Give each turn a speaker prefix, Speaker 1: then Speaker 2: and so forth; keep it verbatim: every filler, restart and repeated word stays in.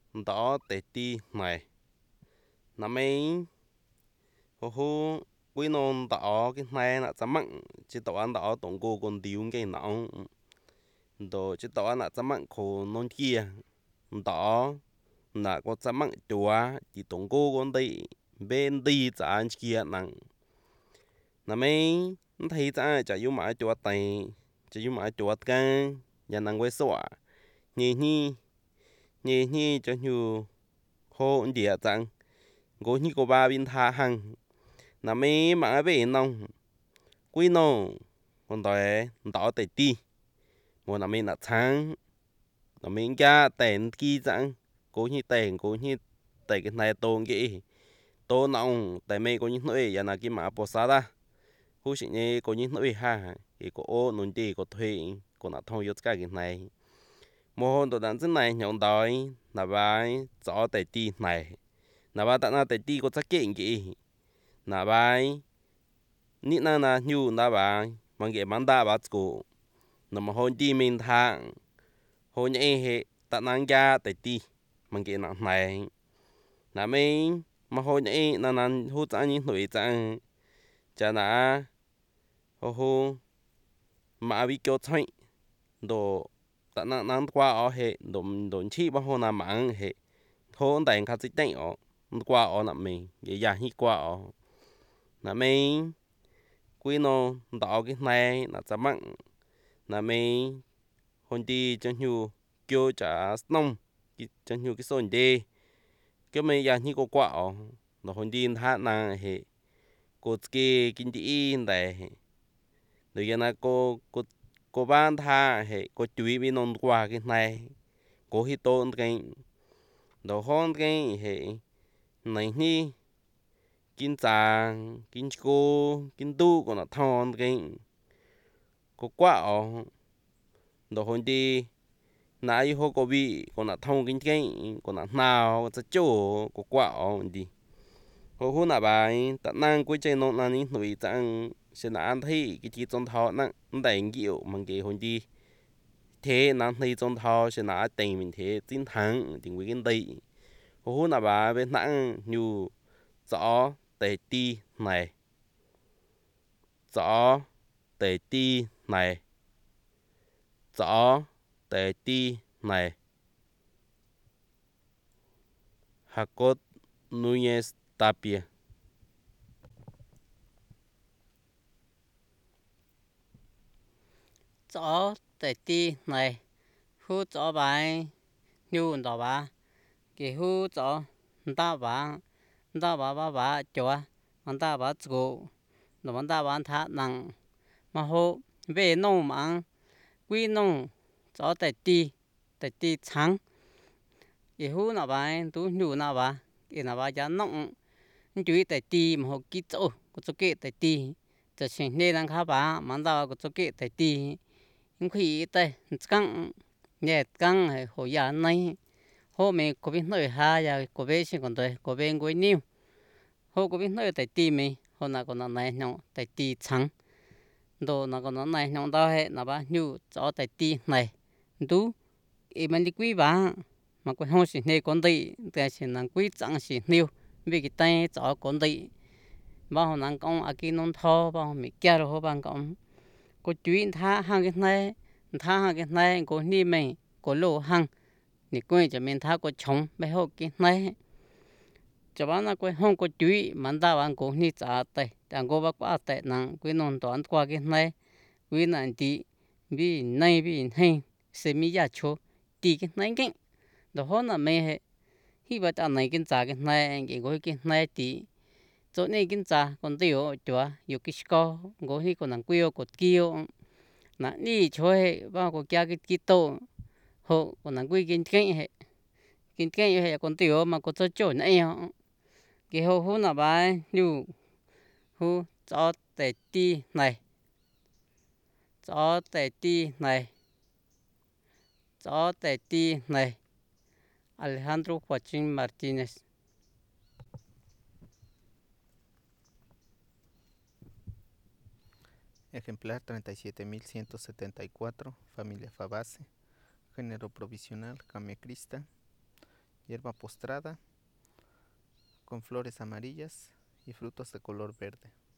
Speaker 1: đó tệ ti này nằm mấy hồ hồ quý non đó cái này là chấm mặn chỉ tao ăn đó tổng cô còn tiêu cái nó đồ chỉ tao ăn là chấm mặn khô non kia đó là có chấm mặn chua chỉ tổng cô còn đi bên đi chán kia nặng nằm mấy thấy chả chả yêu mà chua tay chả yêu mà chua gan nhà năng quay xóa nhỉ nhỉ nhỉ nhỉ cho nhiều hồ địa chẳng gỗ như cô ba bên tha hằng nà mấy mà về nông quý nông còn đòi đỏ tệ ti một nà mấy nà tháng nà mấy gia tiền kia chẳng gỗ như tiền gỗ như tệ cái này tôn cái tô nông tại mấy gỗ như nói giờ là cái mà bò sa da hú sĩ nhé gỗ như nói ha cái gỗ ô nôn đi gỗ thuê gỗ nà thông yếu cái cái này một hôm tôi đang trên này nhộng đòi là bài gió tệ ti này là bài tận là tệ ti có chắc kiện kì là bài nít na na nhu na bài mang cái mang đa bát cổ nằm mà hôn đi mình thang hôn nhẹ hệ tận năng gia tệ ti mang cái nặng này là mình mà hôn nhẹ na na hút ra những nỗi chẳng chả na hô hô mà bị kéo thay đồ tận năng năng qua ở hệ đồ đồ chi bao hôn là mạng hệ hôn đại khá dịch tệ ở qua ở nằm mình vậy giờ hi qua ở là mình quý nó đỏ cái này là chả mặn là mình hôn đi cho nhiều kêu trả nông cho nhiều cái số đi cái mấy giờ như cô quả ở là hôn đi hát là hệ cô cái kinh tế này rồi giờ là cô cô cô bán tha hệ cô chú bên nông qua cái này cô hi tôn cái đồ hôn cái hệ này ni kinh tràng kinh cô kinh tu còn là thon cái cô quả ở đồ hôn đi nãy hôm có bị còn là thông kinh cái còn là nào sẽ chỗ có quả ở đi hôm hôm nào bài tận năng cuối chơi nó là những người chẳng sẽ là ăn thấy cái chi trong thọ năng đánh kiểu bằng cái hôn đi thế năng thấy trong thọ sẽ là tình mình thế chiến thắng tình với cái đây hôm hôm nào bài bên năng như rõ tệ ti này rõ tệ ti này rõ tệ ti này Hakot Núñez Tapia.
Speaker 2: Chỗ tệ ti này hú chỗ bài nhu đó bà cái hú chỗ ta bà ta bà bà bà chỗ anh ta bà chỗ nó anh ta bà thả nặng mà hú về nông mà quy nông chỗ tệ ti tệ ti trắng cái hú nào bà tú nhu nào bà cái nào bà giá nông chú ý tệ ti mà hú kí chỗ có chỗ kệ tệ ti cho xin nên đang khá bà mà ta có chỗ kệ tệ ti những khi tệ căng nhẹ căng hồi giờ này hôm mình có biết nơi ha giờ có biết xin còn tôi có biết quay nhiêu hôm có biết nơi tại ti mình hôm nào còn nó này nhung tại ti trắng đồ nào còn nó này nhung đó hệ là bao nhiêu chỗ tại ti này tú ý mình đi quý bà mà còn không xin này còn đi tại xin năng quý chẳng xin nhiều vì cái tay chỗ còn đi bao năng công ở kia nông thôn bao mình kia rồi bao bằng công có chuyện tha hàng cái này tha hàng cái này có ni mình có lô hàng nị quên cho mình tha có chồng bây giờ cái này cho bạn là quên không có chuyện mà ta bạn cũng ni trả tay đang có bác quá tay nặng quên non toán qua cái này quên là đi vì này vì hay xem mi giá cho đi cái này cái đó hơn là mấy hệ khi mà ta này cái trả cái này cái có cái này thì chỗ này cái trả còn tiêu chúa yêu cái score có khi còn năng quy có kia nãy đi chơi bao có kia cái kia tổ hộ còn năng quy cái cái hệ cái cái hệ còn tiểu mà có chỗ chỗ này họ cái hộ hộ nào bài như hộ cho tệ ti này cho tệ ti này cho tệ ti này Alejandro Joaquín Martínez.
Speaker 3: Ejemplar treinta y siete mil ciento setenta y cuatro, familia Fabase, género provisional Camecrista, hierba postrada, con flores amarillas y frutos de color verde.